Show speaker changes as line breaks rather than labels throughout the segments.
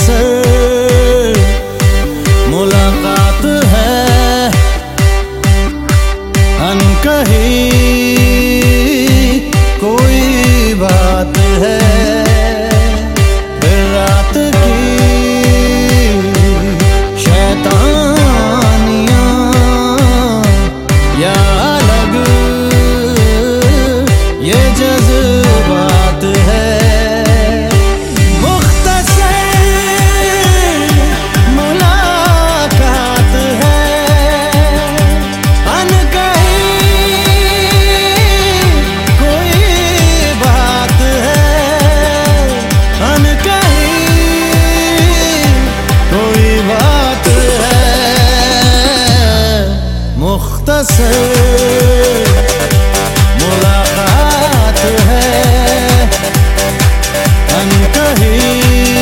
मुख्तसर मुलाकात है, अनकही कोई बात है। फिर रात की शैतानियां या अलग ये जज्बात है। मुख्तसर मुलाकात है, अनकही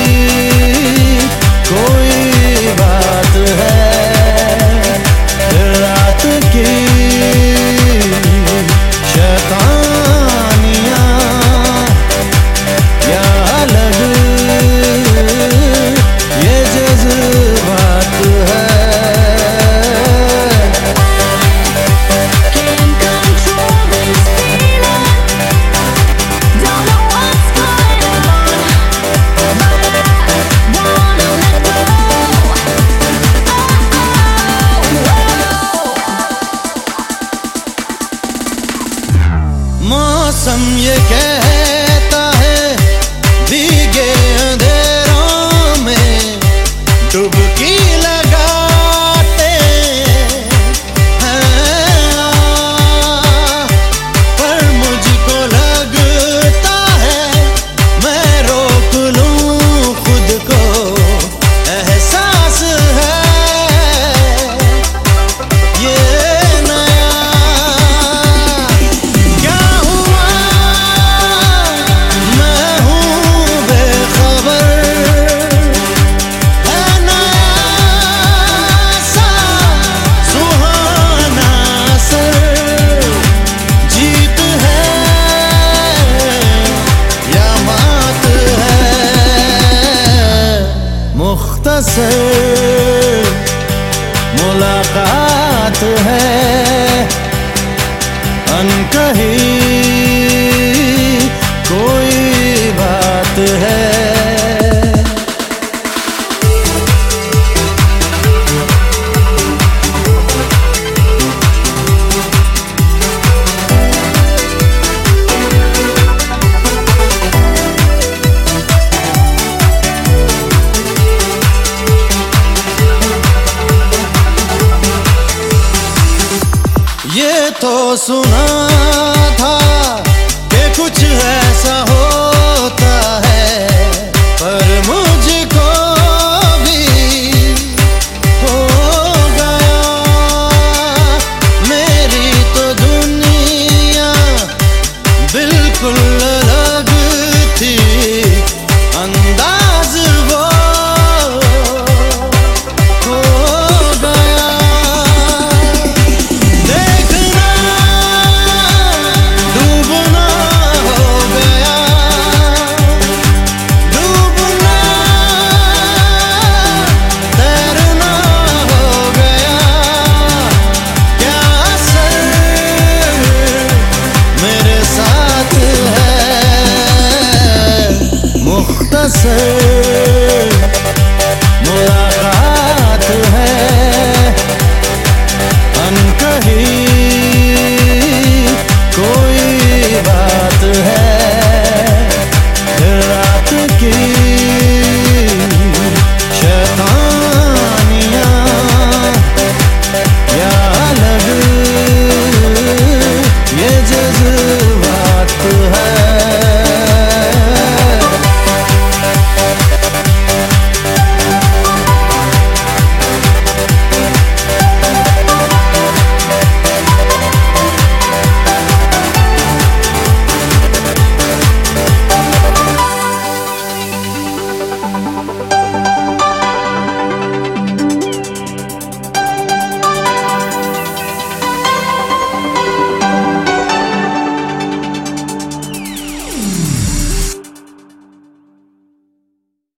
कोई बात है। रात की शैतानियां या अलग ये जज्बात है। मौसम ये कहता है भीगे अंधेरों में डुबकी लगाते हैं, पर मुझको लगता है मैं रोक लूं खुद को। एहसास है ये मुख्तसर मुलाकात है, अनकही कोई बात है। ये तो सुना